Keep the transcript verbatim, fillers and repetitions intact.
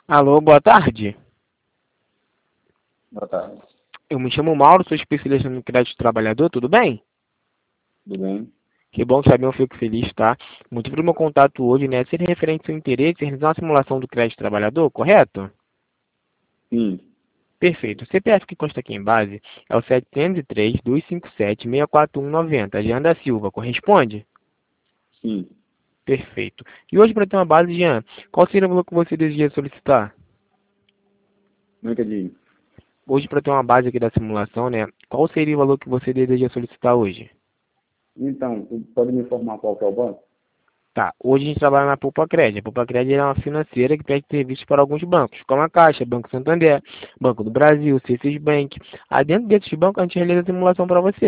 Alô, boa tarde. Boa tarde. Eu me chamo Mauro, sou especialista no crédito do trabalhador, tudo bem? Tudo bem? Que bom saber, eu fico feliz, tá? O motivo do meu contato hoje, né, seria referente ao seu interesse em realizar uma simulação do crédito do trabalhador, correto? Sim, Perfeito. O C P F que consta aqui em base é o sete zero três, dois cinco sete, seis quatro um nove zero. Jean da Silva, corresponde? sim. Perfeito. E hoje, para ter uma base, Jean, qual seria o valor que você deseja solicitar? Não entendi. Hoje, para ter uma base aqui da simulação, né, qual seria o valor que você deseja solicitar hoje? Então, tu pode me informar qual que é o banco? Tá, hoje a gente trabalha na Poupa Crédito. A Poupa Crédito é uma financeira que presta serviços para alguns bancos, como a Caixa, Banco Santander, Banco do Brasil, C seis Bank. Aí dentro desses bancos a gente realiza a simulação para você.